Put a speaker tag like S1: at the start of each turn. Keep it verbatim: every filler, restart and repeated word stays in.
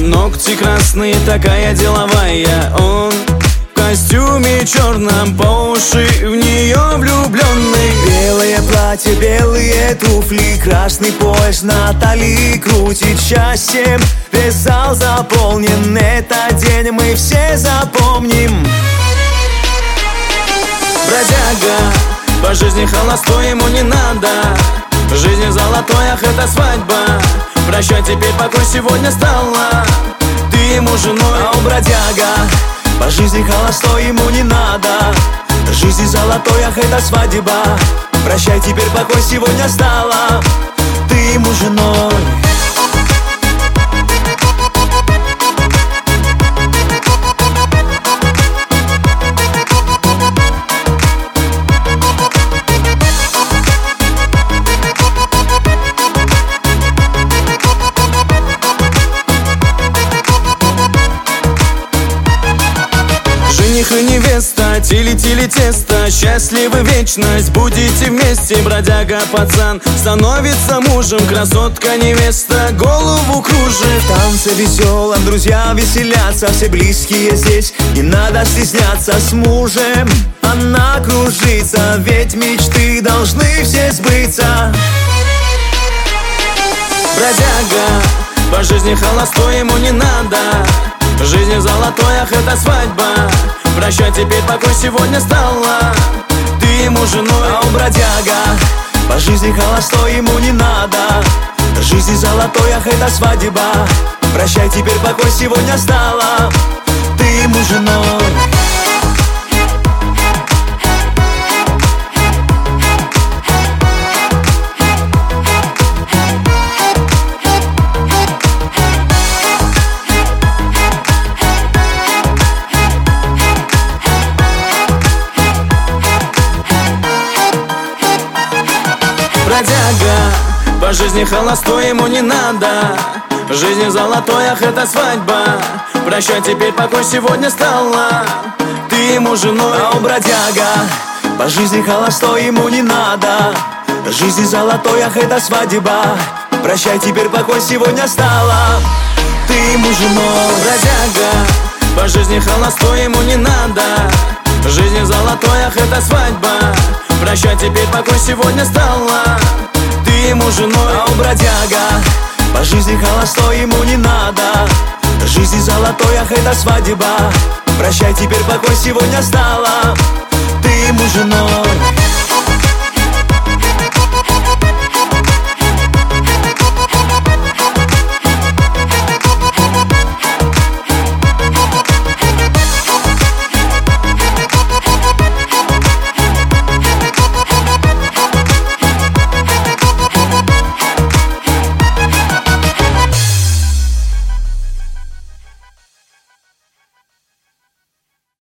S1: ногти красные, такая деловая. Он в костюме черном, по уши в нее влюбленный.
S2: Белое платье, белые туфли, красный пояс на талии крутит счастьем. Весь зал заполнен, этот день мы все запомним.
S1: Бродяга, по жизни холостой, ему не надо. В жизни золотой, ах, это свадьба. Прощай, теперь покой сегодня стала ты ему женой.
S2: А у бродяга, по жизни холостой, ему не надо. В жизни золотой, ах, это свадьба. Прощай, теперь покой сегодня стала ты ему женой.
S1: Жених и невеста, тили-тили тесто, счастливы вечность, будете вместе. Бродяга пацан становится мужем, красотка невеста голову кружит.
S2: В танце веселом друзья веселятся, все близкие здесь, не надо стесняться. С мужем она кружится, ведь мечты должны все сбыться.
S1: Бродяга, по жизни холостой, ему не надо. В жизни золотой, ах, это свадьба. Прощай, теперь покой сегодня стала ты ему женой.
S2: А у бродяга, по жизни холостой, ему не надо. В жизни золотой, ах, это свадьба. Прощай, теперь покой сегодня стала ты ему женой.
S1: Бродяга, по жизни холостой, ему не надо. В жизни золотой, ах, это свадьба. Прощай, теперь покой сегодня стала ты ему женой.
S2: А у бродяга, по жизни холостой, ему не надо. В жизни золотой, ах, это свадьба. Прощай, теперь покой сегодня стала ты ему женой.
S1: Бродяга, по жизни холостой, ему не надо. В жизни золотой, ах, это свадьба. Прощай, теперь покой сегодня стала ты ему женой.
S2: А у бродяга, по жизни холостой, ему не надо. В жизни золотой, ах, это свадьба. Прощай, теперь покой сегодня стала ты ему женой.